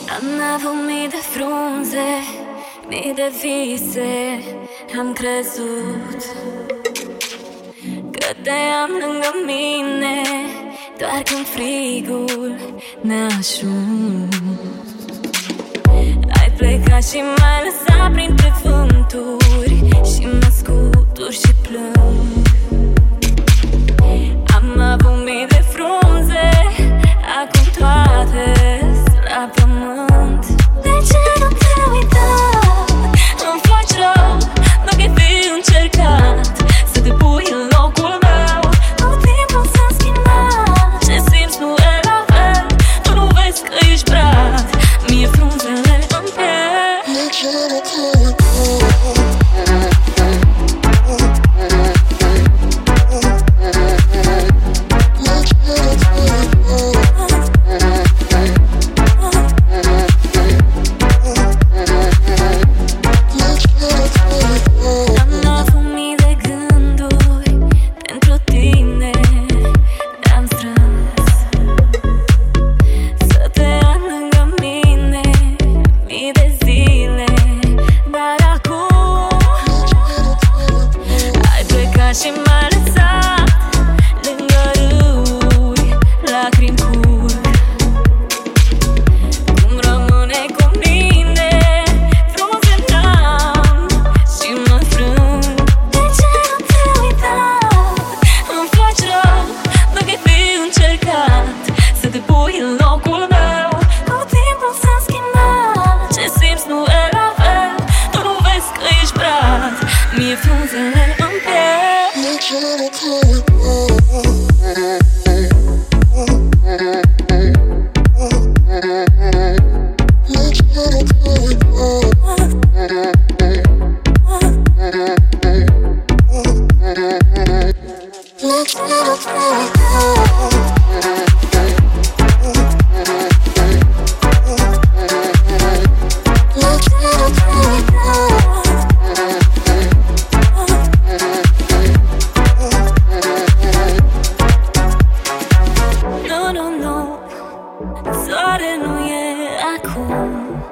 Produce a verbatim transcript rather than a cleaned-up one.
Am avut mii de frunze, mii de vise. Am crezut că te am lângă mine, doar când frigul ne-a ajuns. Ai plecat și m-ai lăsat printre vânturi și mă scuturi și plâng. Am avut mii de frunze, acum toate-s la pământ. De ce nu te uita? Îmi faci rău, dacă ai fi încercat să te pui în locul meu. Cu timpul s-a schimbat, ce simți nu e la fel. Tu nu vezi că ești brad, mie frunzele îmi pierd. De ce nu te uita? Și m-a lăsat lângă râuri, lacrimi curg. Cum rămâne cu mine, frunze n-am și mă frâng. De ce nu te uita? Îmi faci rău, dacă ai fi încercat să te pui în locul meu. Cu timpul s-a schimbat, ce simți nu e la fel. Tu nu vezi că ești brad, mie frunzele îmi pierd. Soare nu e acum.